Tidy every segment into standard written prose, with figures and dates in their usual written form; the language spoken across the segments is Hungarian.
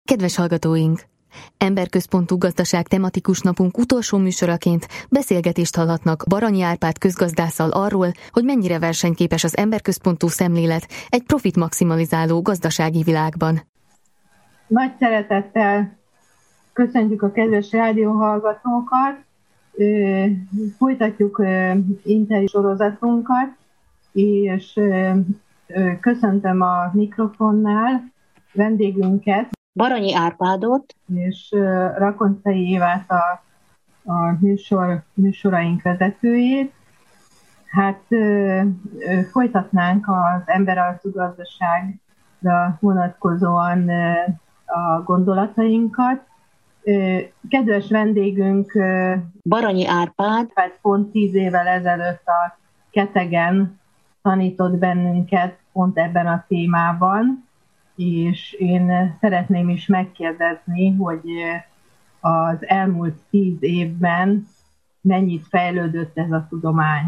Kedves hallgatóink! Emberközpontú gazdaság tematikus napunk utolsó műsoraként beszélgetést hallhatnak Baranyi Árpád közgazdásszal arról, hogy mennyire versenyképes az emberközpontú szemlélet egy profitmaximalizáló gazdasági világban. Nagy szeretettel köszöntjük a kedves rádióhallgatókat, folytatjuk interjú sorozatunkat, és köszöntöm a mikrofonnál vendégünket, Baranyi Árpádot és Rakoncai Évát a műsoraink vezetőjét. Hát folytatnánk az emberarcú gazdaságra vonatkozóan a gondolatainkat. Kedves vendégünk Baranyi Árpád pont 10 évvel ezelőtt a Ketegen tanított bennünket pont ebben a témában, és én szeretném is megkérdezni, hogy az elmúlt 10 évben mennyit fejlődött ez a tudomány.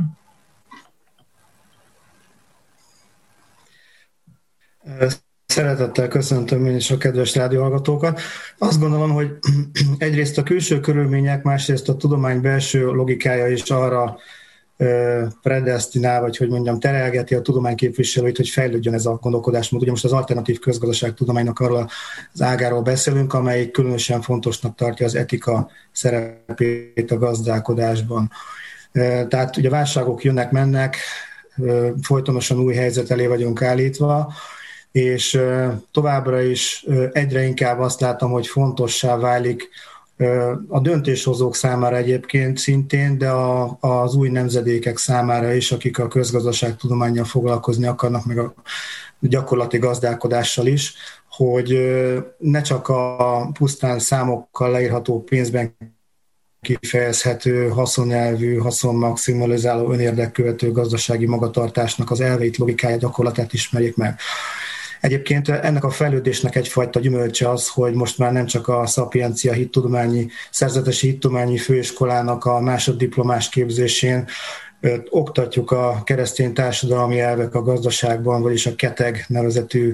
Szeretettel köszöntöm én is a kedves rádióhallgatókat. Azt gondolom, hogy egyrészt a külső körülmények, másrészt a tudomány belső logikája is arra predesztinál, vagy hogy mondjam, terelgeti a tudomány képviselőit, hogy fejlődjön ez a gondolkodásmód. Ugye most az alternatív közgazdaság tudománynak arról az ágáról beszélünk, amely különösen fontosnak tartja az etika szerepét a gazdálkodásban. Tehát ugye válságok jönnek, mennek, folytonosan új helyzet elé vagyunk állítva, és továbbra is egyre inkább azt látom, hogy fontossá válik a döntéshozók számára egyébként szintén, de az új nemzedékek számára is, akik a közgazdaságtudománnyal foglalkozni akarnak, meg a gyakorlati gazdálkodással is, hogy ne csak a pusztán számokkal leírható pénzben kifejezhető, haszonelvű, haszonmaximalizáló, önérdekkövető gazdasági magatartásnak az elveit, logikáját, gyakorlatát ismerjék meg. Egyébként ennek a fejlődésnek egyfajta gyümölcse az, hogy most már nem csak a Szapiencia szerzetesi hittudományi főiskolának a másoddiplomás képzésén oktatjuk a keresztény társadalmi elvek a gazdaságban, vagyis a KETEG nevezetű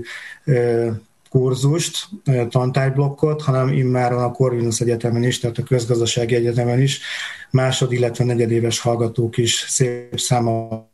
kurzust, tantárgyblokkot, hanem immáron a Corvinus Egyetemen is, tehát a Közgazdasági Egyetemen is illetve negyedéves hallgatók is szép számmal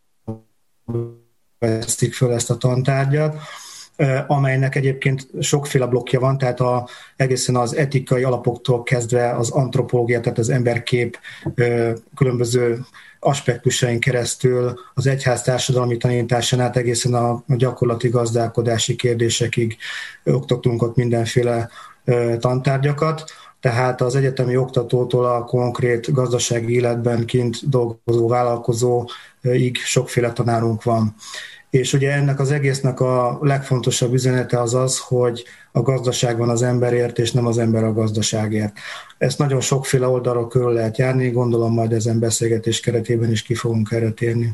veszik föl ezt a tantárgyat, amelynek egyébként sokféle blokkja van, tehát egészen az etikai alapoktól kezdve az antropológia, tehát az emberkép különböző aspektusain keresztül az egyház társadalmi tanításán át egészen a gyakorlati gazdálkodási kérdésekig oktatunk ott mindenféle tantárgyakat. Tehát az egyetemi oktatótól a konkrét gazdasági életben kint dolgozó vállalkozóig sokféle tanárunk van. És ugye ennek az egésznek a legfontosabb üzenete az, hogy a gazdaság van az emberért, és nem az ember a gazdaságért. Ezt nagyon sokféle oldalról körül lehet járni, gondolom majd ezen beszélgetés keretében is ki fogunk erre térni.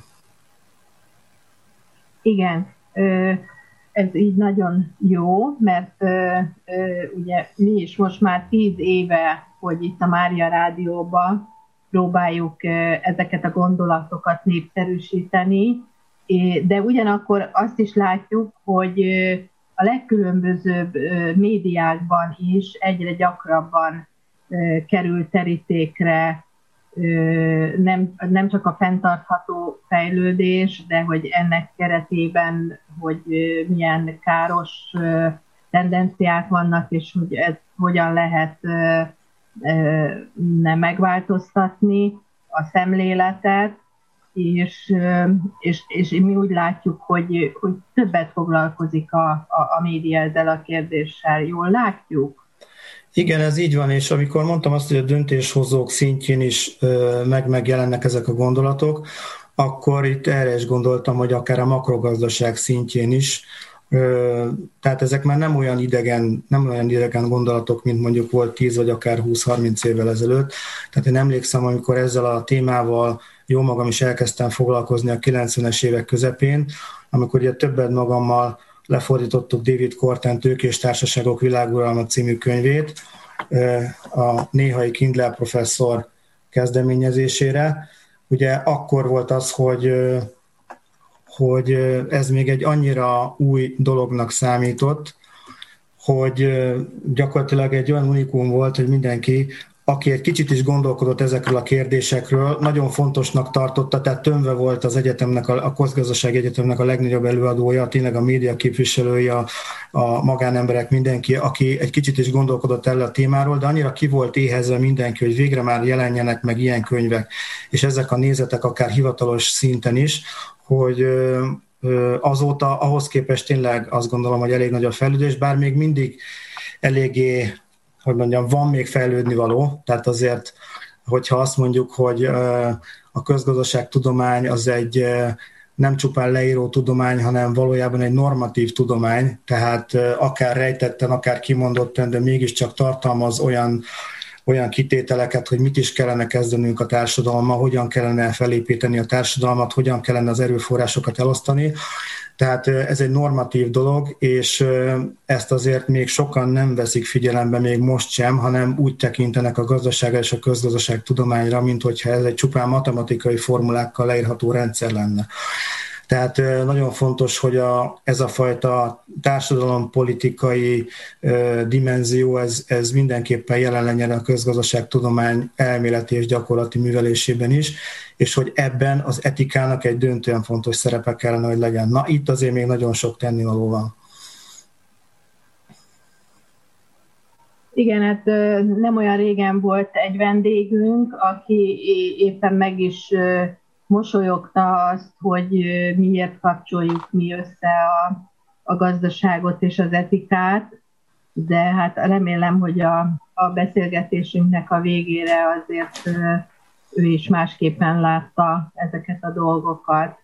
Igen, ez így nagyon jó, mert ugye mi is most már 10 éve, hogy itt a Mária Rádióban próbáljuk ezeket a gondolatokat népszerűsíteni, de ugyanakkor azt is látjuk, hogy a legkülönbözőbb médiákban is egyre gyakrabban kerül terítékre nem csak a fenntartható fejlődés, de hogy ennek keretében, hogy milyen káros tendenciák vannak, és hogy ez hogyan lehet megváltoztatni a szemléletet, és mi úgy látjuk, hogy többet foglalkozik a média ezzel a kérdéssel. Jól látjuk? Igen, ez így van, és amikor mondtam azt, hogy a döntéshozók szintjén is megjelennek ezek a gondolatok, akkor itt erre is gondoltam, hogy akár a makrogazdaság szintjén is. Tehát ezek már nem olyan idegen gondolatok, mint mondjuk volt 10 vagy akár 20-30 évvel ezelőtt. Tehát én emlékszem, amikor ezzel a témával jó magam is elkezdtem foglalkozni a 90-es évek közepén, amikor ugye többet magammal lefordítottuk David Korten Tőkés társaságok világuralma című könyvét, a néhai Kindler professzor kezdeményezésére. Ugye akkor volt az, hogy ez még egy annyira új dolognak számított, hogy gyakorlatilag egy olyan unikum volt, hogy mindenki, aki egy kicsit is gondolkodott ezekről a kérdésekről, nagyon fontosnak tartotta, tehát tömve volt az egyetemnek, a Közgazdasági Egyetemnek a legnagyobb előadója, tényleg a média képviselője, a magánemberek, mindenki, aki egy kicsit is gondolkodott erről a témáról, de annyira ki volt éhezve mindenki, hogy végre már jelenjenek meg ilyen könyvek, és ezek a nézetek akár hivatalos szinten is, hogy azóta ahhoz képest tényleg azt gondolom, hogy elég nagy a fejlődés, bár még mindig eléggé, hogy mondjam, van még fejlődni való, tehát azért, hogyha azt mondjuk, hogy a közgazdaságtudomány az egy nem csupán leíró tudomány, hanem valójában egy normatív tudomány, tehát akár rejtetten, akár kimondottan, de mégiscsak tartalmaz olyan kitételeket, hogy mit is kellene kezdenünk a társadalommal, hogyan kellene felépíteni a társadalmat, hogyan kellene az erőforrásokat elosztani. Tehát ez egy normatív dolog, és ezt azért még sokan nem veszik figyelembe, még most sem, hanem úgy tekintenek a gazdaságra és a közgazdaságtudományra, mint hogyha ez egy csupán matematikai formulákkal leírható rendszer lenne. Tehát nagyon fontos, hogy ez a fajta társadalompolitikai dimenzió, ez mindenképpen jelen legyen a közgazdaságtudomány elméleti és gyakorlati művelésében is, és hogy ebben az etikának egy döntően fontos szerepe kellene, hogy legyen. Na, itt azért még nagyon sok tennivaló van. Igen, hát nem olyan régen volt egy vendégünk, aki éppen meg is mosolyogta azt, hogy miért kapcsoljuk mi össze a gazdaságot és az etikát, de hát remélem, hogy a beszélgetésünknek a végére azért ő is másképpen látta ezeket a dolgokat.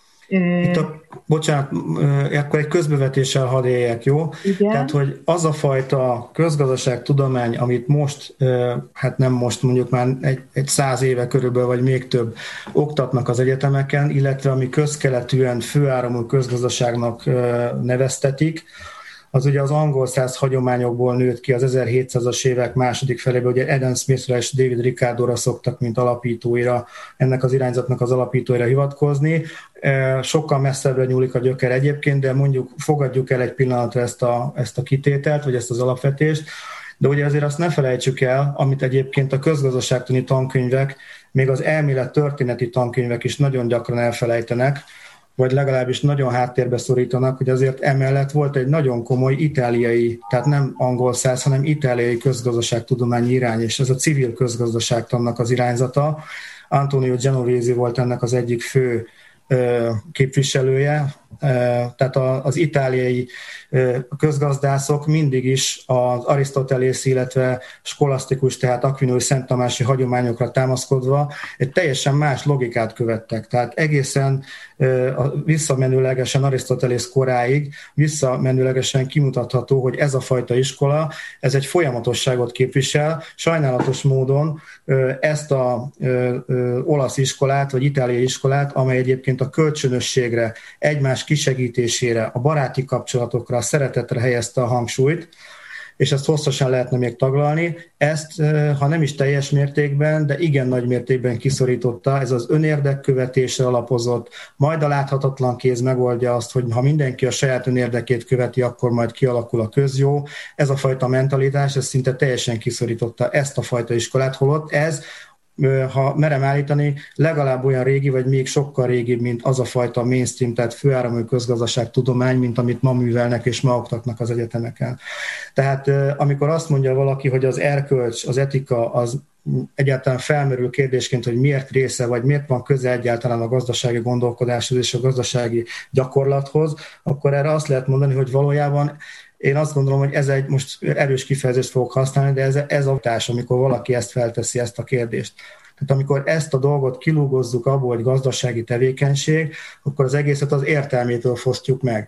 Bocsánat, akkor egy közbevetéssel hadd éljek, jó? Igen. Tehát, hogy az a fajta közgazdaságtudomány, amit most, hát nem most, mondjuk már egy 100 éve körülbelül, vagy még több oktatnak az egyetemeken, illetve ami közkeletűen főáramú közgazdaságnak neveztetik, az ugye az angol száz hagyományokból nőtt ki az 1700-as évek második felében, ugye Adam Smithra és David Ricardo-ra szoktak, mint alapítóira, ennek az irányzatnak az alapítóira hivatkozni. Sokkal messzebbre nyúlik a gyöker egyébként, de mondjuk fogadjuk el egy pillanatra ezt a kitételt, vagy ezt az alapvetést, de ugye azért azt ne felejtsük el, amit egyébként a közgazdaságtani tankönyvek, még az elmélet történeti tankönyvek is nagyon gyakran elfelejtenek, vagy legalábbis nagyon háttérbe szorítanak, hogy azért emellett volt egy nagyon komoly itáliai, tehát nem angol száz, hanem itáliai közgazdaságtudományi irány, és ez a civil közgazdaságtannak az irányzata. Antonio Genovese volt ennek az egyik fő képviselője, tehát az itáliai közgazdászok mindig is az Arisztotelész, illetve skolasztikus, tehát akvinói Szent Tamási hagyományokra támaszkodva egy teljesen más logikát követtek. Tehát egészen visszamenőlegesen Arisztotelész koráig visszamenőlegesen kimutatható, hogy ez a fajta iskola, ez egy folyamatosságot képvisel. Sajnálatos módon ezt az olasz iskolát, vagy itáliai iskolát, amely egyébként a kölcsönösségre, egymás kisegítésére, a baráti kapcsolatokra, a szeretetre helyezte a hangsúlyt, és ezt hosszasan lehetne még taglalni. Ezt, ha nem is teljes mértékben, de igen nagy mértékben kiszorította, ez az önérdekkövetésre alapozott, majd a láthatatlan kéz megoldja azt, hogy ha mindenki a saját önérdekét követi, akkor majd kialakul a közjó. Ez a fajta mentalitás, ez szinte teljesen kiszorította ezt a fajta iskolát, holott ez, ha merem állítani, legalább olyan régi, vagy még sokkal régibb, mint az a fajta mainstream, tehát főáramú közgazdaságtudomány, mint amit ma művelnek és ma oktatnak az egyetemeken. Tehát amikor azt mondja valaki, hogy az erkölcs, az etika, az egyáltalán felmerül kérdésként, hogy miért része, vagy miért van köze egyáltalán a gazdasági gondolkodáshoz és a gazdasági gyakorlathoz, akkor erre azt lehet mondani, hogy valójában én azt gondolom, hogy ez egy, most erős kifejezést fogok használni, de ez a társ, amikor valaki ezt felteszi, ezt a kérdést. Tehát amikor ezt a dolgot kilúgozzuk abból, hogy gazdasági tevékenység, akkor az egészet az értelmétől fosztjuk meg.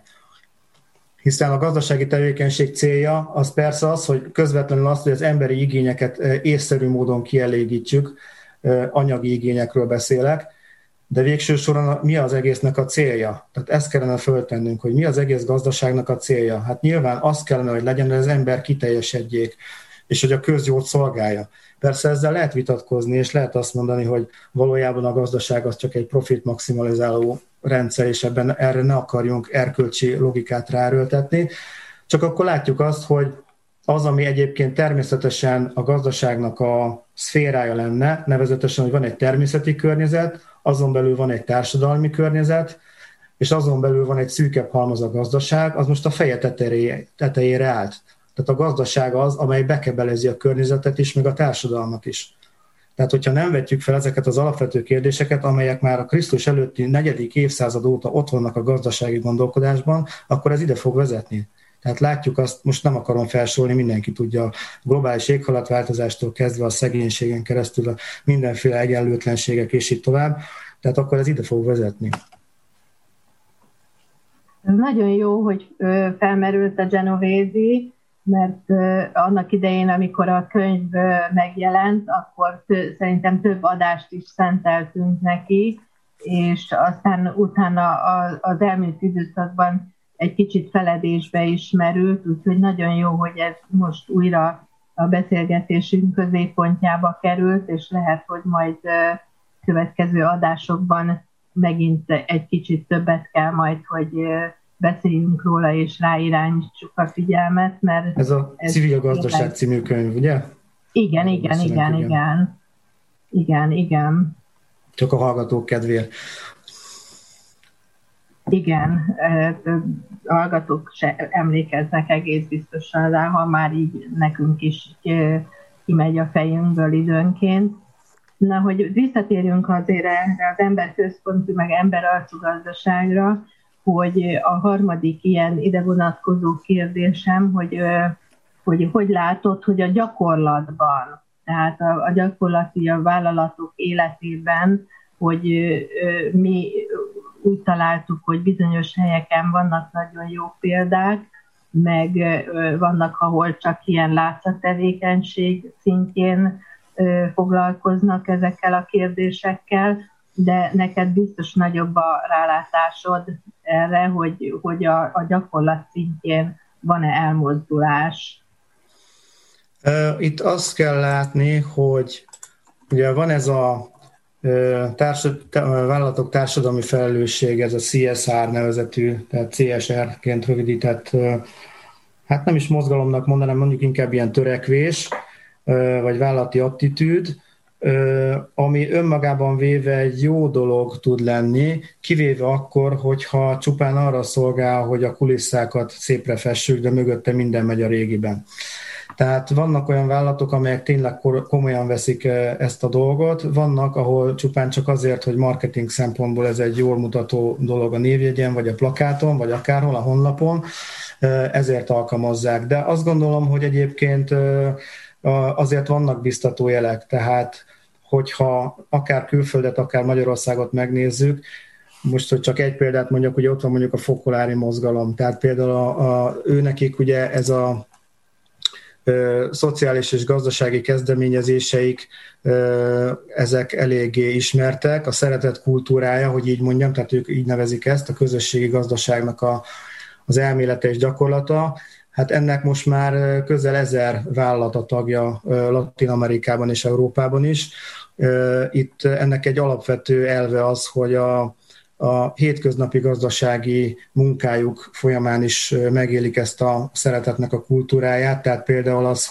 Hiszen a gazdasági tevékenység célja az persze az, hogy közvetlenül az, hogy az emberi igényeket észszerű módon kielégítsük, anyagi igényekről beszélek, de végső soron mi az egésznek a célja? Tehát ezt kellene föltennünk, hogy mi az egész gazdaságnak a célja. Hát nyilván az kellene, hogy legyen, hogy az ember kiteljesedjék, és hogy a közjót szolgálja. Persze ezzel lehet vitatkozni, és lehet azt mondani, hogy valójában a gazdaság az csak egy profit maximalizáló rendszer, és erre ne akarjunk erkölcsi logikát ráerőltetni. csak akkor látjuk azt, hogy az, ami egyébként természetesen a gazdaságnak a szférája lenne, nevezetesen, hogy van egy természeti környezet, azon belül van egy társadalmi környezet, és azon belül van egy szűkebb halmaz a gazdaság, az most a feje tetejére állt. Tehát a gazdaság az, amely bekebelezi a környezetet is, meg a társadalmat is. Tehát, hogyha nem vetjük fel ezeket az alapvető kérdéseket, amelyek már a Krisztus előtti 4. évszázad óta ott vannak a gazdasági gondolkodásban, akkor ez ide fog vezetni. Tehát látjuk azt, most nem akarom felsorolni, mindenki tudja, a globális éghajlatváltozástól kezdve a szegénységen keresztül a mindenféle egyenlőtlenségek és így tovább, tehát akkor ez ide fog vezetni. Ez nagyon jó, hogy felmerült a Genovese, mert annak idején, amikor a könyv megjelent, akkor szerintem több adást is szenteltünk neki, és aztán utána az elmúlt időszakban egy kicsit feledésbe is merült, úgyhogy nagyon jó, hogy ez most újra a beszélgetésünk középpontjába került, és lehet, hogy majd következő adásokban megint egy kicsit többet kell majd, hogy beszéljünk róla, és ráirányítsuk a figyelmet, mert... Ez a Civil Gazdaság című könyv, ugye? Igen. Csak a hallgatók kedvéért. Igen, a hallgatók se emlékeznek egész biztosan rá, ha már így nekünk is kimegy a fejünkből időnként. Na, hogy visszatérjünk azért erre az emberközpontú, meg emberarcú gazdaságra, hogy a harmadik ilyen ide vonatkozó kérdésem, hogy látod, hogy a gyakorlatban, tehát a gyakorlati a vállalatok életében, hogy mi úgy találtuk, hogy bizonyos helyeken vannak nagyon jó példák, meg vannak, ahol csak ilyen látszattevékenység szintjén foglalkoznak ezekkel a kérdésekkel, de neked biztos nagyobb a rálátásod erre, hogy a gyakorlat szintjén van-e elmozdulás? Itt azt kell látni, hogy ugye van ez a vállalatok társadalmi felelősség, ez a CSR nevezetű, tehát CSR-ként rövidített, hát nem is mozgalomnak mondanám, mondjuk inkább ilyen törekvés, vagy vállalati attitűd, ami önmagában véve egy jó dolog tud lenni, kivéve akkor, hogyha csupán arra szolgál, hogy a kulisszákat szépre fessük, de mögötte minden megy a régiben. Tehát vannak olyan vállalatok, amelyek tényleg komolyan veszik ezt a dolgot, vannak, ahol csupán csak azért, hogy marketing szempontból ez egy jól mutató dolog a névjegyen, vagy a plakáton, vagy akárhol a honlapon, ezért alkalmazzák. De azt gondolom, hogy egyébként azért vannak biztató jelek, tehát hogyha akár külföldet, akár Magyarországot megnézzük, most, hogy csak egy példát mondjak, hogy ott van mondjuk a fokolári mozgalom, tehát például őnekik ugye ez a szociális és gazdasági kezdeményezéseik, ezek eléggé ismertek, a szeretet kultúrája, hogy így mondjam, tehát ők így nevezik ezt, a közösségi gazdaságnak az elmélete és gyakorlata. Hát ennek most már közel 1000 vállalata tagja Latin-Amerikában és Európában is. Itt ennek egy alapvető elve az, hogy a hétköznapi gazdasági munkájuk folyamán is megélik ezt a szeretetnek a kultúráját, tehát például az,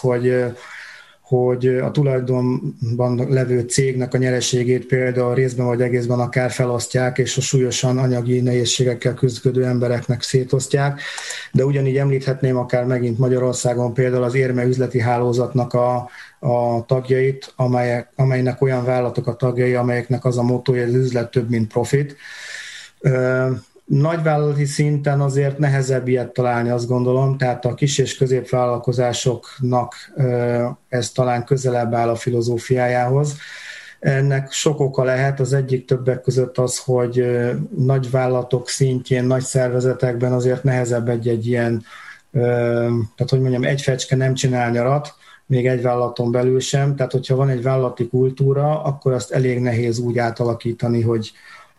hogy a tulajdonban levő cégnek a nyereségét például részben vagy egészben akár felosztják, és a súlyosan anyagi nehézségekkel küzdködő embereknek szétosztják, de ugyanígy említhetném akár megint Magyarországon például az Érme üzleti hálózatnak a tagjait, amelynek olyan vállalatok a tagjai, amelyeknek az a mottója, hogy az üzlet több, mint profit. Nagyvállalati szinten azért nehezebb ilyet találni, azt gondolom, tehát a kis és középvállalkozásoknak ez talán közelebb áll a filozófiájához. Ennek sok oka lehet, az egyik többek között az, hogy nagy vállalatok szintjén, nagy szervezetekben azért nehezebb egy ilyen, tehát hogy mondjam, egy fecske nem csinál nyarat, még egy vállalaton belül sem, tehát hogyha van egy vállalati kultúra, akkor azt elég nehéz úgy átalakítani, hogy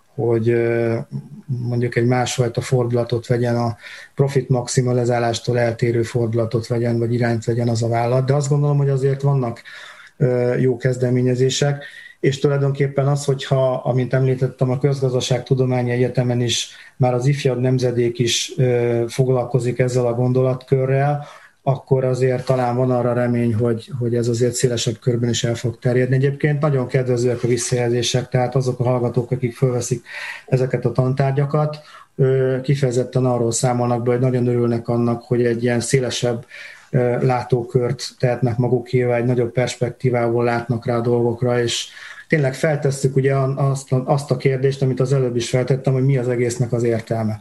mondjuk egy másfajta fordulatot vegyen, a profit maximalizálástól eltérő fordulatot vegyen, vagy irányt vegyen az a vállalat. De azt gondolom, hogy azért vannak jó kezdeményezések, és tulajdonképpen az, hogyha, amint említettem, a Közgazdaságtudományi Egyetemen is már az ifjabb nemzedék is foglalkozik ezzel a gondolatkörrel, akkor azért talán van arra remény, hogy ez azért szélesebb körben is el fog terjedni. Egyébként nagyon kedvezőek a visszajelzések, tehát azok a hallgatók, akik fölveszik ezeket a tantárgyakat, kifejezetten arról számolnak be, hogy nagyon örülnek annak, hogy egy ilyen szélesebb látókört tehetnek magukével, egy nagyobb perspektívából látnak rá a dolgokra, és tényleg feltesszük ugye azt a kérdést, amit az előbb is feltettem, hogy mi az egésznek az értelme.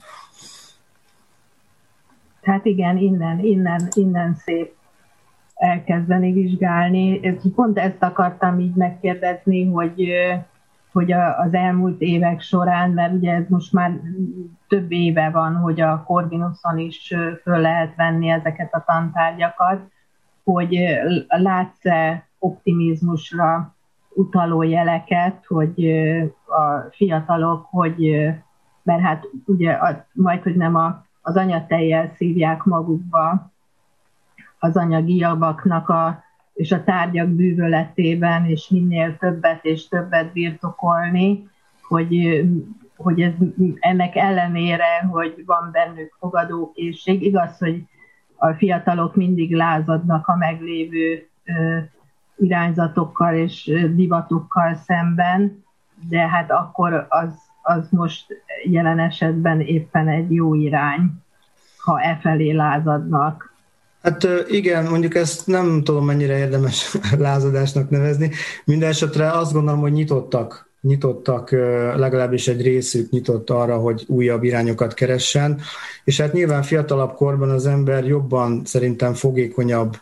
Hát igen, innen szép elkezdeni vizsgálni. Pont ezt akartam így megkérdezni, hogy az elmúlt évek során, mert ugye ez most már több éve van, hogy a Corvinuson is föl lehet venni ezeket a tantárgyakat, hogy látsz-e optimizmusra utaló jeleket, hogy a fiatalok, mert hát ugye majd, hogy nem az anyatejjel szívják magukba az anyagi javaknak és a tárgyak bűvöletében, és minél többet és többet birtokolni, hogy ennek ellenére, hogy van bennük fogadókészség. Igaz, hogy a fiatalok mindig lázadnak a meglévő irányzatokkal és divatokkal szemben, de hát akkor az most jelen esetben éppen egy jó irány, ha e felé lázadnak. Hát igen, mondjuk ezt nem tudom, mennyire érdemes lázadásnak nevezni. Minden esetre azt gondolom, hogy nyitottak, legalábbis egy részük nyitott arra, hogy újabb irányokat keressen, és hát nyilván fiatalabb korban az ember jobban szerintem fogékonyabb,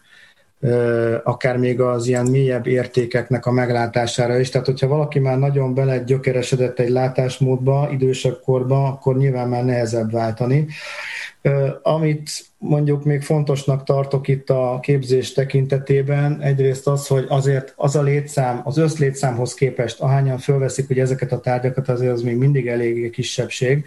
akár még az ilyen mélyebb értékeknek a meglátására is. Tehát, hogyha valaki már nagyon bele gyökeresedett egy látásmódba, idősebb korban, akkor nyilván már nehezebb váltani. Amit mondjuk még fontosnak tartok itt a képzés tekintetében, egyrészt az, hogy azért az a létszám, az összlétszámhoz képest, ahányan fölveszik ugye ezeket a tárgyakat, azért az még mindig eléggé kisebbség.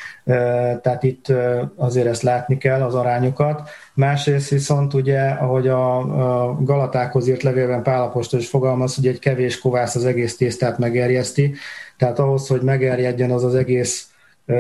Tehát itt azért ezt látni kell, az arányokat. Másrészt viszont ugye, ahogy a Galatákhoz írt levélben Pál apostol is fogalmaz, hogy egy kevés kovász az egész tésztát megerjeszti, tehát ahhoz, hogy megerjedjen az egész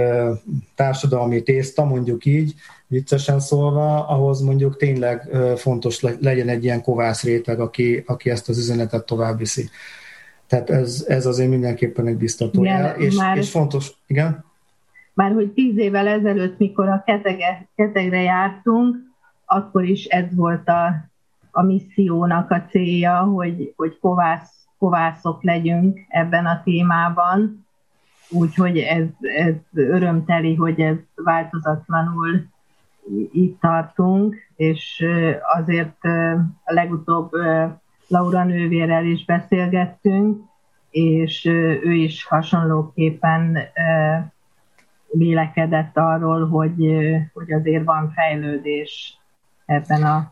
társadalmi tészta, mondjuk így, viccesen szólva, ahhoz mondjuk tényleg fontos legyen egy ilyen kovász réteg, aki ezt az üzenetet tovább viszi. Tehát ez azért mindenképpen egy biztató jel, és fontos, igen? Már hogy 10 évvel ezelőtt, mikor a Ketegre jártunk, akkor is ez volt a missziónak a célja, hogy kovászok legyünk ebben a témában. Úgyhogy ez örömteli, hogy ez változatlanul itt tartunk, és azért legutóbb Laura nővérrel is beszélgettünk, és ő is hasonlóképpen vélekedett arról, hogy azért van fejlődés ebben a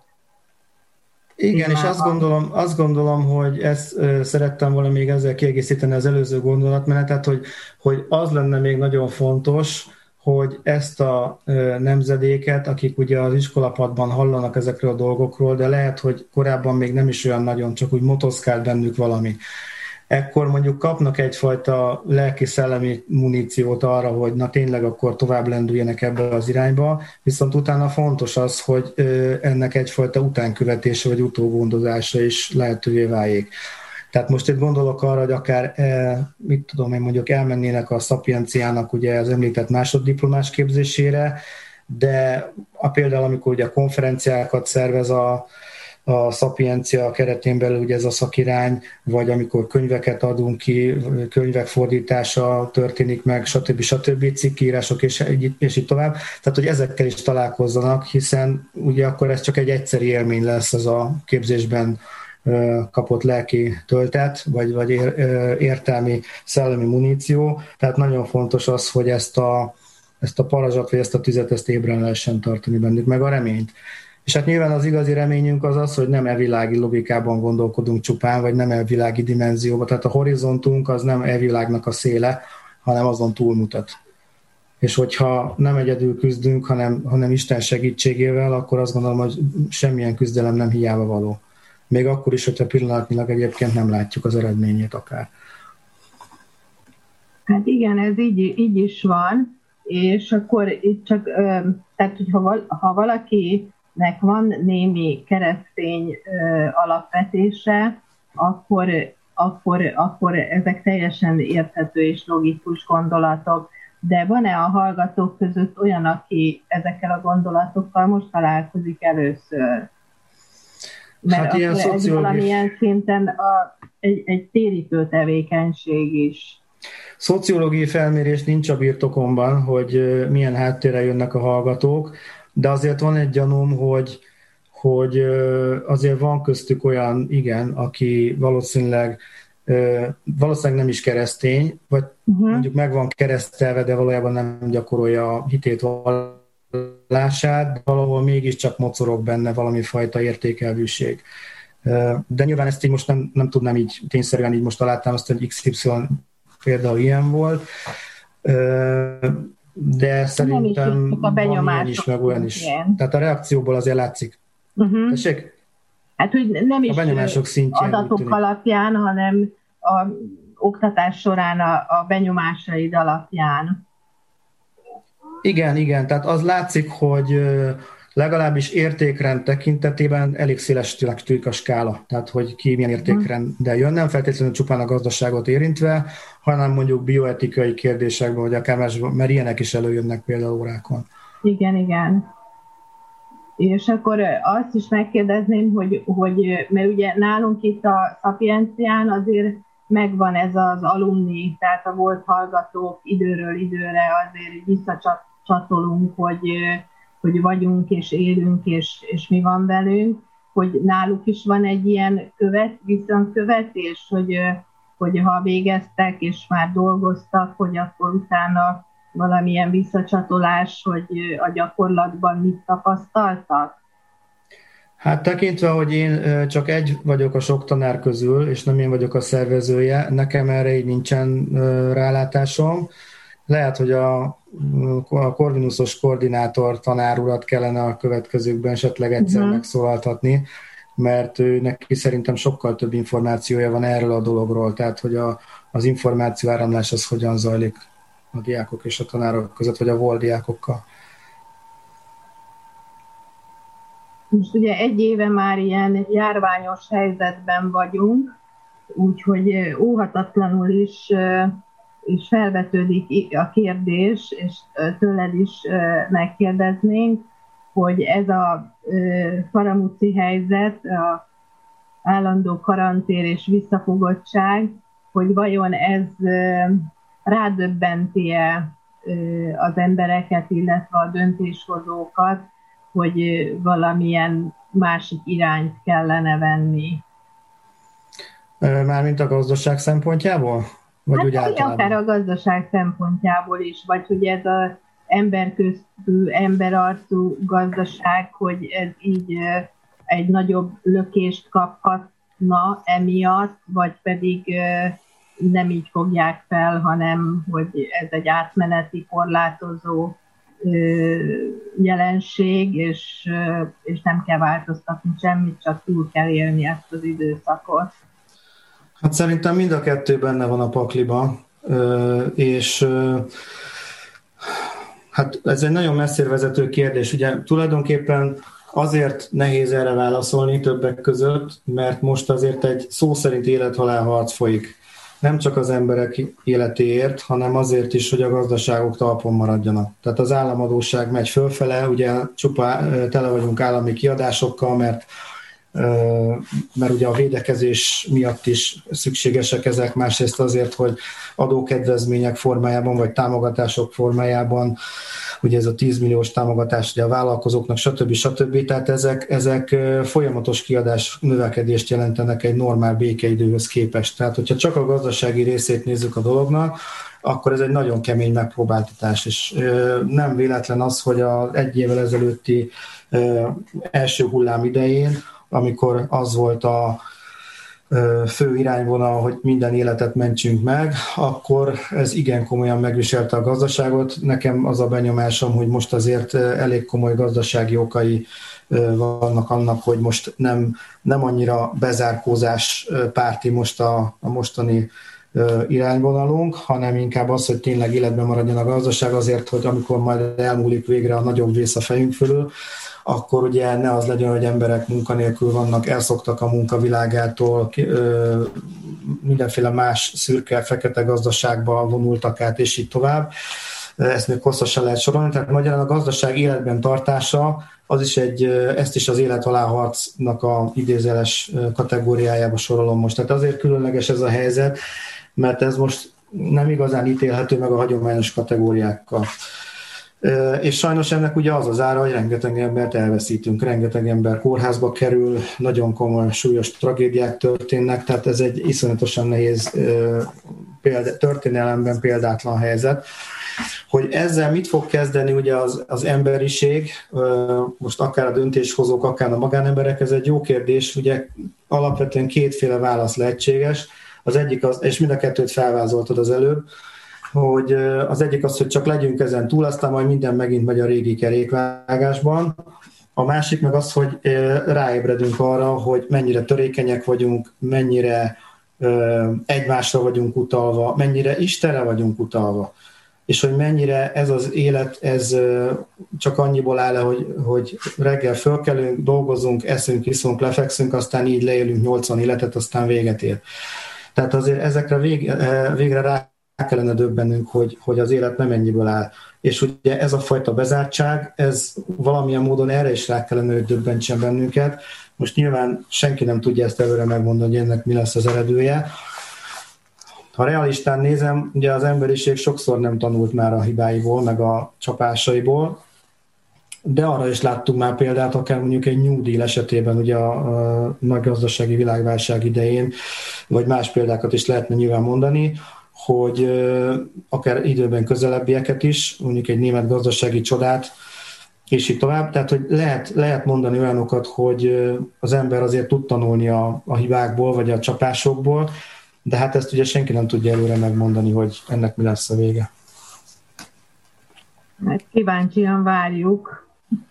igen, és azt gondolom, hogy ezt szerettem volna még ezzel kiegészíteni az előző gondolatmenetet, hogy az lenne még nagyon fontos, hogy ezt a nemzedéket, akik ugye az iskolapadban hallanak ezekről a dolgokról, de lehet, hogy korábban még nem is olyan nagyon, csak úgy motoszkált bennük valami. Ekkor mondjuk kapnak egyfajta lelki-szellemi muníciót arra, hogy na tényleg akkor tovább lendüljenek ebbe az irányba, viszont utána fontos az, hogy ennek egyfajta utánkövetése vagy utógondozása is lehetővé váljék. Tehát most itt gondolok arra, hogy akár, mit tudom én, mondjuk elmennének a Szapienciának ugye az említett másoddiplomás képzésére, de például amikor ugye a konferenciákat szervez a Szapiencia keretén belül ugye ez a szakirány, vagy amikor könyveket adunk ki, könyvek fordítása történik meg, stb. Cikkírások és így tovább. Tehát, hogy ezekkel is találkozzanak, hiszen ugye akkor ez csak egy egyszeri élmény lesz, ez a képzésben kapott lelki töltet, vagy értelmi, szellemi muníció. Tehát nagyon fontos az, hogy ezt a parazsat, vagy ezt a tüzet, ezt ébren lehessen tartani bennük, meg a reményt. És hát nyilván az igazi reményünk az, hogy nem e-világi logikában gondolkodunk csupán, vagy nem e-világi dimenzióban. Tehát a horizontunk az nem e-világnak a széle, hanem azon túlmutat. És hogyha nem egyedül küzdünk, hanem Isten segítségével, akkor azt gondolom, hogy semmilyen küzdelem nem hiába való. még akkor is, hogyha pillanatnyilag egyébként nem látjuk az eredményét akár. Hát igen, ez így is van, és akkor itt csak, tehát ha valakinek van némi keresztény alapvetése, akkor ezek teljesen érthető és logikus gondolatok. De van-e a hallgatók között olyan, aki ezekkel a gondolatokkal most találkozik először? Mert hát ilyen ez valamilyen szinten egy térítő tevékenység is. Szociológiai felmérés nincs a birtokomban, hogy milyen háttérrel jönnek a hallgatók, de azért van egy gyanúm, hogy azért van köztük olyan, igen, aki valószínűleg nem is keresztény, vagy mondjuk meg van keresztelve, de valójában nem gyakorolja a hitét, vallását, de valahol mégiscsak mocorog benne valami fajta értékelvűség. De nyilván ezt így most nem tudnám így tényszerűen így most alátámasztani, hogy XY például ilyen volt, de szerintem van ilyen is, meg olyan is. Tehát a reakcióból azért látszik. Tessék? Hát, hogy nem is adatok alapján, hanem a oktatás során a benyomásaid alapján. Igen, tehát az látszik, hogy legalábbis értékrend tekintetében elég széles tűnik a skála, tehát hogy ki milyen értékrenddel jön, nem feltétlenül csupán a gazdaságot érintve, hanem mondjuk bioetikai kérdésekben, vagy akár másban, mert ilyenek is előjönnek például órákon. Igen. És akkor azt is megkérdezném, hogy mert ugye nálunk itt a Szapiencián azért megvan ez az alumni, tehát a volt hallgatók időről időre azért visszacsatolunk, hogy vagyunk és élünk, és mi van velünk, hogy náluk is van egy ilyen visszakövetés, hogy ha végeztek és már dolgoztak, hogy akkor utána valamilyen visszacsatolás, hogy a gyakorlatban mit tapasztaltak? Hát tekintve, hogy én csak egy vagyok a sok tanár közül, és nem én vagyok a szervezője, nekem erre így nincsen rálátásom. Lehet, hogy a Corvinusos koordinátor tanárurat kellene a következőkben esetleg egyszer megszólaltatni, mert neki szerintem sokkal több információja van erről a dologról, tehát hogy az információ áramlás az hogyan zajlik a diákok és a tanárok között, vagy a volt diákokkal. Most ugye egy éve már ilyen járványos helyzetben vagyunk, úgyhogy óhatatlanul is felvetődik a kérdés, és tőled is megkérdeznénk, hogy ez a faramúci helyzet, a állandó karantén és visszafogottság, hogy vajon ez rádöbbenti-e az embereket, illetve a döntéshozókat, hogy valamilyen másik irányt kellene venni. Mármint a gazdaság szempontjából? Vagy hát úgy általában? Akár a gazdaság szempontjából is, vagy hogy ez az emberköztű, emberarcú gazdaság, hogy ez így egy nagyobb lökést kaphatna emiatt, vagy pedig nem így fogják fel, hanem hogy ez egy átmeneti, korlátozó jelenség, és nem kell változtatni semmit, csak túl kell élni ezt az időszakot. Hát szerintem mind a kettő benne van a pakliban, és hát ez egy nagyon messzire vezető kérdés. Ugye tulajdonképpen azért nehéz erre válaszolni többek között, mert most azért egy szó szerint élet-halál harc folyik. Nem csak az emberek életéért, hanem azért is, hogy a gazdaságok talpon maradjanak. Tehát az államadósság megy fölfele, ugye csupán tele vagyunk állami kiadásokkal, mert ugye a védekezés miatt is szükségesek ezek, másrészt azért, hogy adókedvezmények formájában, vagy támogatások formájában, ugye ez a 10 milliós támogatás ugye a vállalkozóknak, stb. Tehát ezek folyamatos kiadás növekedést jelentenek egy normál békeidőhöz képest. Tehát, hogyha csak a gazdasági részét nézzük a dolognak, akkor ez egy nagyon kemény megpróbáltatás, és nem véletlen az, hogy az egy évvel ezelőtti első hullám idején, amikor az volt a fő irányvonal, hogy minden életet mentsünk meg, akkor ez igen komolyan megviselte a gazdaságot. Nekem az a benyomásom, hogy most azért elég komoly gazdasági okai vannak annak, hogy most nem annyira bezárkózás párti most a mostani irányvonalunk, hanem inkább az, hogy tényleg életben maradjon a gazdaság azért, hogy amikor majd elmúlik végre a nagyobb vész a fejünk fölül, akkor ugye ne az legyen, hogy emberek munkanélkül vannak, elszoktak a munkavilágától, mindenféle más szürke, fekete gazdaságba vonultak át, és így tovább. Ezt még hosszasan lehet sorolni. Tehát magyarán a gazdaság életben tartása, ezt is az élet-halálharcnak a idézeles kategóriájába sorolom most. Tehát azért különleges ez a helyzet, mert ez most nem igazán ítélhető meg a hagyományos kategóriákkal. És sajnos ennek ugye az az ára, hogy rengeteg embert elveszítünk, rengeteg ember kórházba kerül, nagyon komoly, súlyos tragédiák történnek, tehát ez egy iszonyatosan nehéz történelemben példátlan helyzet. Hogy ezzel mit fog kezdeni ugye az emberiség, most akár a döntéshozók, akár a magánemberek, ez egy jó kérdés, ugye alapvetően kétféle válasz lehetséges. Az egyik és mind a kettőt felvázoltad az előbb, hogy az egyik az, hogy csak legyünk ezen túl, aztán majd minden megint megy a régi kerékvágásban. A másik meg az, hogy ráébredünk arra, hogy mennyire törékenyek vagyunk, mennyire egymásra vagyunk utalva, mennyire Istenre vagyunk utalva, és hogy mennyire ez az élet, ez csak annyiból áll, hogy reggel fölkelünk, dolgozunk, eszünk, iszunk, lefekszünk, aztán így leélünk 80 életet, aztán véget ér. Tehát azért ezekre végre rá kellene döbbennünk, hogy az élet nem ennyiből áll. És ugye ez a fajta bezártság, ez valamilyen módon erre is rá kellene, hogy döbbentsen bennünket. Most nyilván senki nem tudja ezt előre megmondani, hogy ennek mi lesz az eredője. Ha realistán nézem, ugye az emberiség sokszor nem tanult már a hibáiból, meg a csapásaiból, de arra is láttunk már példát, akár mondjuk egy New Deal esetében, ugye a nagy gazdasági világválság idején, vagy más példákat is lehetne nyilván mondani, hogy akár időben közelebbieket is, mondjuk egy német gazdasági csodát, és így tovább. Tehát, hogy lehet mondani olyanokat, hogy az ember azért tud tanulni a hibákból, vagy a csapásokból, de hát ezt ugye senki nem tudja előre megmondani, hogy ennek mi lesz a vége. Hát kíváncsian várjuk,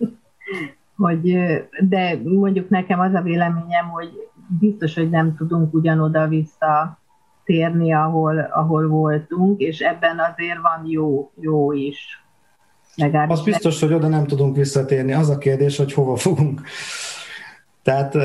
de mondjuk nekem az a véleményem, hogy biztos, hogy nem tudunk ugyanoda visszatérni, ahol voltunk, és ebben azért van jó is. Az biztos, hogy oda nem tudunk visszatérni. Az a kérdés, hogy hova fogunk. Tehát,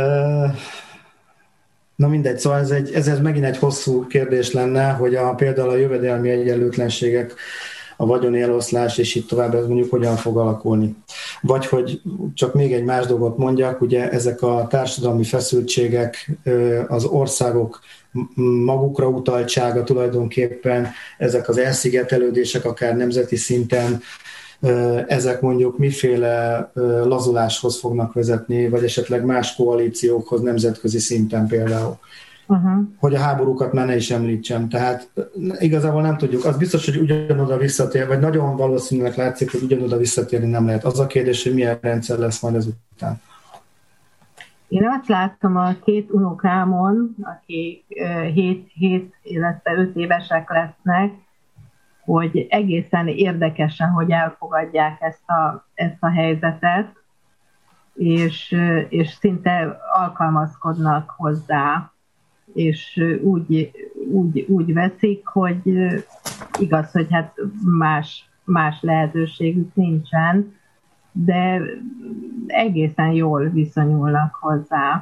na mindegy, szóval ez megint egy hosszú kérdés lenne, hogy például a jövedelmi egyenlőtlenségek, a vagyoni eloszlás, és itt tovább ez mondjuk hogyan fog alakulni. Vagy hogy csak még egy más dolgot mondjak, ugye ezek a társadalmi feszültségek, az országok magukra utaltsága tulajdonképpen, ezek az elszigetelődések akár nemzeti szinten, ezek mondjuk miféle lazuláshoz fognak vezetni, vagy esetleg más koalíciókhoz nemzetközi szinten például. Uh-huh. Hogy a háborúkat már ne is említsem. Tehát igazából nem tudjuk. Az biztos, hogy ugyanoda visszatér, vagy nagyon valószínűleg látszik, hogy ugyanoda visszatérni nem lehet. Az a kérdés, hogy milyen rendszer lesz majd ezután. Én azt láttam a két unokámon, akik 7, illetve 5 évesek lesznek, hogy egészen érdekesen, hogy elfogadják ezt a helyzetet, és szinte alkalmazkodnak hozzá, és úgy veszik, hogy igaz, hogy hát más lehetőségük nincsen, de egészen jól viszonyulnak hozzá.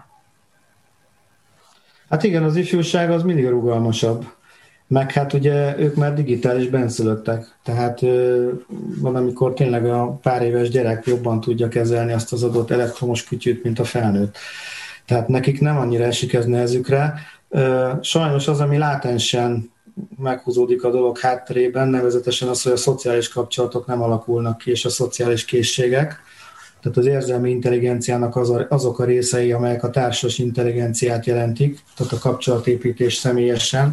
Hát igen, az ifjúság az mindig rugalmasabb. Meg hát ugye ők már digitális benszülöttek, tehát van, amikor tényleg a pár éves gyerek jobban tudja kezelni azt az adott elektromos kütyűt, mint a felnőtt. Tehát nekik nem annyira esik ez nehezükre. Sajnos az, ami látensen meghúzódik a dolog hátterében, nevezetesen az, hogy a szociális kapcsolatok nem alakulnak ki, és a szociális készségek. Tehát az érzelmi intelligenciának azok a részei, amelyek a társas intelligenciát jelentik, tehát a kapcsolatépítés személyesen.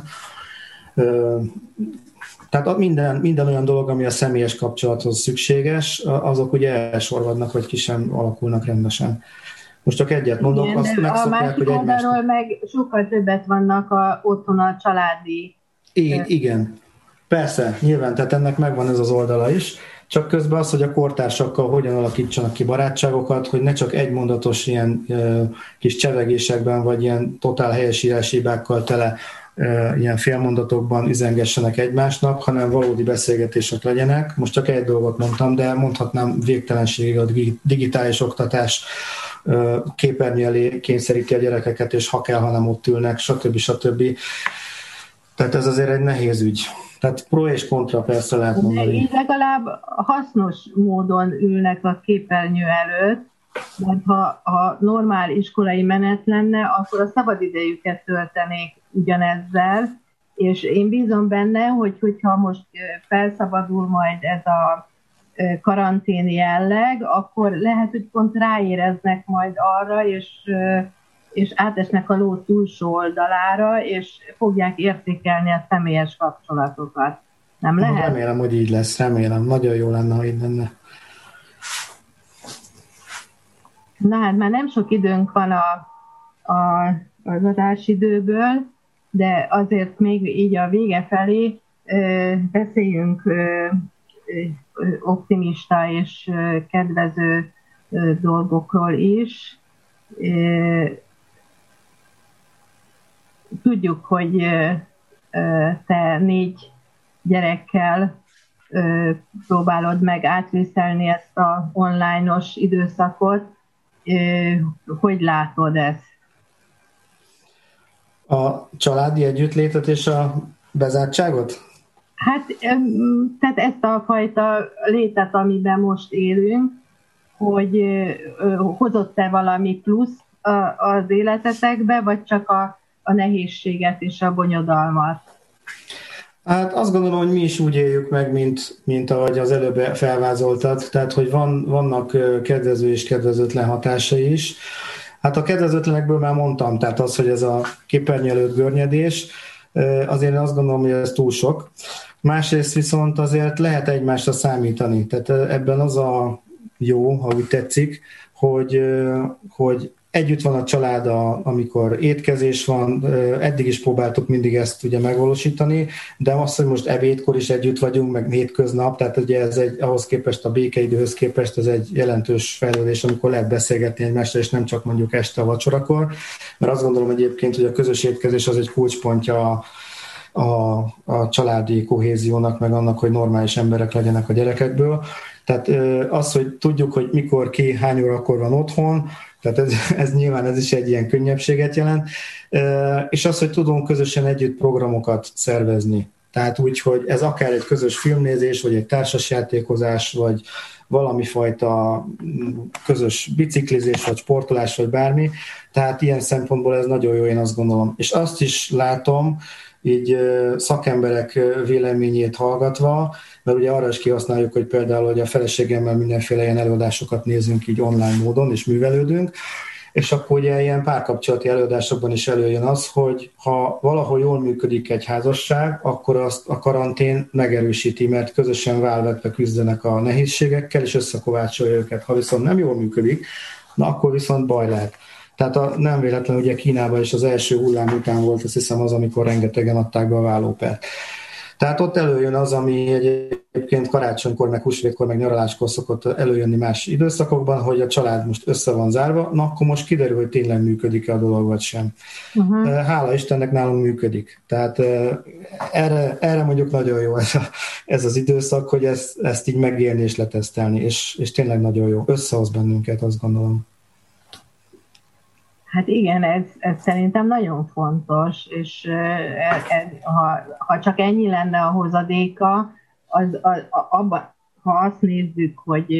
Tehát minden olyan dolog, ami a személyes kapcsolathoz szükséges, azok ugye elsorvadnak, vagy ki sem alakulnak rendesen. Most csak egyet mondok, igen, azt megszokják, hogy egymást... A másik oldalról meg sokkal többet vannak otthon a családi... Igen, persze, nyilván, tehát ennek megvan ez az oldala is. csak közben az, hogy a kortársakkal hogyan alakítsanak ki barátságokat, hogy ne csak egymondatos ilyen kis csevegésekben, vagy ilyen totál helyesírási hibákkal tele ilyen félmondatokban üzengessenek egymásnak, hanem valódi beszélgetések legyenek. Most csak egy dolgot mondtam, de mondhatnám végtelenségig a digitális oktatás képernyő elé kényszeríti a gyerekeket, és ha kell, ha nem ott ülnek, stb. Tehát ez azért egy nehéz ügy. Tehát pro és kontra persze lehet mondani. Így legalább hasznos módon ülnek a képernyő előtt, mert ha normál iskolai menet lenne, akkor a szabadidejüket töltenék ugyanezzel, és én bízom benne, hogyha most felszabadul majd ez a karantén jelleg, akkor lehet, hogy pont ráéreznek majd arra, és átesnek a ló túlsó oldalára, és fogják értékelni a személyes kapcsolatokat. Nem lehet? Remélem, hogy így lesz, remélem. Nagyon jó lenne, ha így lenne. Na hát már nem sok időnk van az adásidőből, de azért még így a vége felé beszéljünk optimista és kedvező dolgokról is. Tudjuk, hogy te 4 gyerekkel próbálod meg átvészelni ezt a online-os időszakot. Hogy látod ezt? A családi együttlétet és a bezártságot? Hát, tehát ezt a fajta létet, amiben most élünk, hogy hozott-e valami plusz az életetekbe, vagy csak a nehézséget és a bonyodalmat? Hát azt gondolom, hogy mi is úgy éljük meg, mint ahogy az előbb felvázoltad, tehát hogy vannak kedvező és kedvezőtlen hatásai is. Hát a kedvezőtlenekből már mondtam, tehát az, hogy ez a képernyő előtt görnyedés, azért én azt gondolom, hogy ez túl sok. Másrészt viszont azért lehet egymásra számítani, tehát ebben az a jó, ha úgy tetszik, hogy együtt van a család, amikor étkezés van, eddig is próbáltuk mindig ezt ugye megvalósítani, de azt, hogy most ebédkor is együtt vagyunk, meg hétköznap, tehát ugye ez ahhoz képest, a békeidőhöz képest ez egy jelentős fejlődés, amikor lehet beszélgetni egymással, és nem csak mondjuk este a vacsorakor, mert azt gondolom egyébként, hogy a közös étkezés az egy kulcspontja a családi kohéziónak, meg annak, hogy normális emberek legyenek a gyerekekből. Tehát az, hogy tudjuk, hogy mikor ki, hány órakor van otthon, tehát ez nyilván ez is egy ilyen könnyebbséget jelent, és az, hogy tudunk közösen együtt programokat szervezni. Tehát úgy, hogy ez akár egy közös filmnézés, vagy egy társasjátékozás, vagy valami fajta közös biciklizés, vagy sportolás, vagy bármi. Tehát ilyen szempontból ez nagyon jó, én azt gondolom. És azt is látom, így szakemberek véleményét hallgatva, mert ugye arra is kihasználjuk, hogy például, hogy a feleségemmel mindenféle ilyen előadásokat nézünk így online módon, és művelődünk, és akkor ugye ilyen párkapcsolati előadásokban is előjön az, hogy ha valahol jól működik egy házasság, akkor azt a karantén megerősíti, mert közösen válvetve küzdenek a nehézségekkel, és összekovácsolja őket. Ha viszont nem jól működik, na akkor viszont baj lehet. Tehát nem véletlen, ugye Kínában is az első hullám után volt, azt hiszem az, amikor rengetegen adták be a vállópert. Tehát ott előjön az, ami egyébként karácsonykor, meg húsvétkor, meg nyaraláskor szokott előjönni más időszakokban, hogy a család most össze van zárva, na akkor most kiderül, hogy tényleg működik-e a dolog, vagy sem. Uh-huh. Hála Istennek nálunk működik. Tehát erre mondjuk nagyon jó ez az időszak, hogy ezt így megélni és letesztelni, és tényleg nagyon jó. Összehoz bennünket, azt gondolom. Hát igen, ez szerintem nagyon fontos, és ha csak ennyi lenne a hozadéka, ha azt nézzük, hogy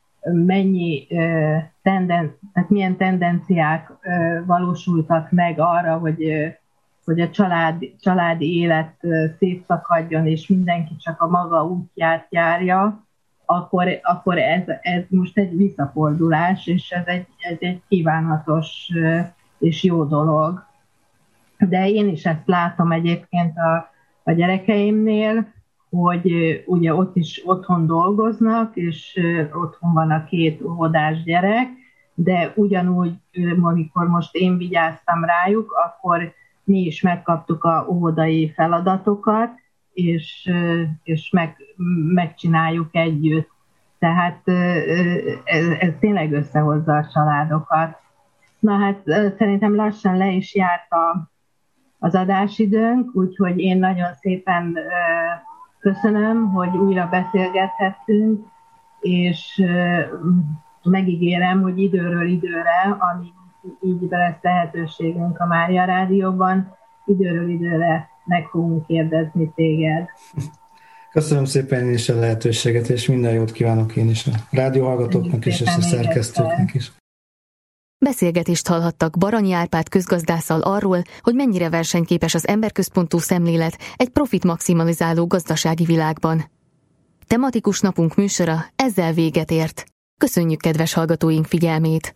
milyen tendenciák valósultak meg arra, hogy a családi élet szétszakadjon, és mindenki csak a maga útját járja, akkor ez most egy visszafordulás, és ez egy kívánatos és jó dolog. De én is ezt látom egyébként a gyerekeimnél, hogy ugye ott is otthon dolgoznak, és otthon van a 2 óvodás gyerek, de ugyanúgy, amikor most én vigyáztam rájuk, akkor mi is megkaptuk a óvodai feladatokat, és megcsináljuk együtt. Tehát ez tényleg összehozza a családokat. Na hát szerintem lassan le is járt az adásidőnk, úgyhogy én nagyon szépen köszönöm, hogy újra beszélgethettünk, és megígérem, hogy időről időre, amíg így lesz lehetőségünk a Mária Rádióban, időről időre meg fogunk kérdezni téged. Köszönöm szépen én is a lehetőséget, és minden jót kívánok én is a rádióhallgatóknak is, és a szerkesztőknek is. Beszélgetést hallhattak Baranyi Árpád közgazdásszal arról, hogy mennyire versenyképes az emberközpontú szemlélet egy profit maximalizáló gazdasági világban. Tematikus napunk műsora ezzel véget ért. Köszönjük kedves hallgatóink figyelmét!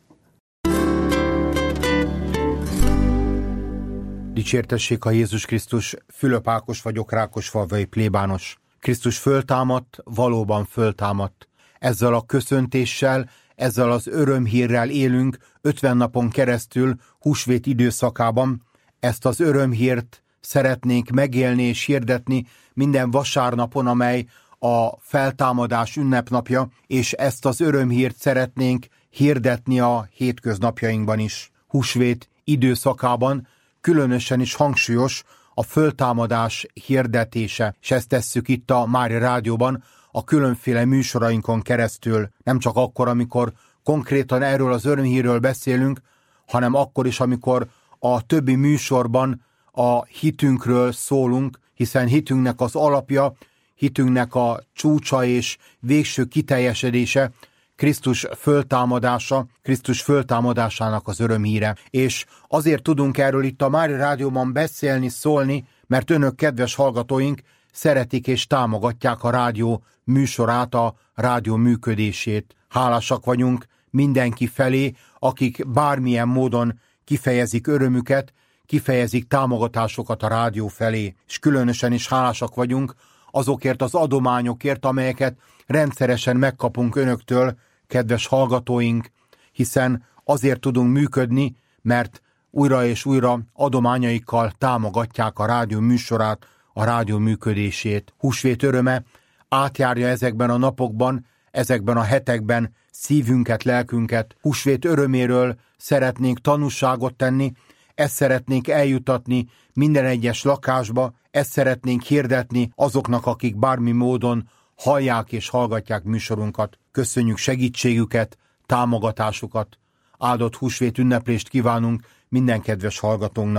Dicsértessék a Jézus Krisztus, Fülöp Ákos vagyok, Rákosfalvai plébános. Krisztus föltámadt, valóban föltámadt. Ezzel a köszöntéssel, ezzel az örömhírrel élünk 50 napon keresztül húsvét időszakában. Ezt az örömhírt szeretnénk megélni és hirdetni minden vasárnapon, amely a feltámadás ünnepnapja, és ezt az örömhírt szeretnénk hirdetni a hétköznapjainkban is. Húsvét időszakában különösen is hangsúlyos a föltámadás hirdetése, és ezt tesszük itt a Mária Rádióban a különféle műsorainkon keresztül, nem csak akkor, amikor konkrétan erről az örömhírről beszélünk, hanem akkor is, amikor a többi műsorban a hitünkről szólunk, hiszen hitünknek az alapja, hitünknek a csúcsa és végső kiteljesedése Krisztus föltámadása, Krisztus föltámadásának az örömhíre. És azért tudunk erről itt a Mária Rádióban beszélni, szólni, mert önök, kedves hallgatóink, szeretik és támogatják a rádió műsorát, a rádió működését. Hálásak vagyunk mindenki felé, akik bármilyen módon kifejezik örömüket, kifejezik támogatásokat a rádió felé. És különösen is hálásak vagyunk azokért az adományokért, amelyeket rendszeresen megkapunk önöktől, kedves hallgatóink, hiszen azért tudunk működni, mert újra és újra adományaikkal támogatják a rádió műsorát, a rádió működését. Húsvét öröme átjárja ezekben a napokban, ezekben a hetekben szívünket, lelkünket. Húsvét öröméről szeretnénk tanúságot tenni, ezt szeretnénk eljutatni minden egyes lakásba, ezt szeretnénk hirdetni azoknak, akik bármi módon hallják és hallgatják műsorunkat. Köszönjük segítségüket, támogatásukat. Áldott húsvét ünneplést kívánunk minden kedves hallgatónknak.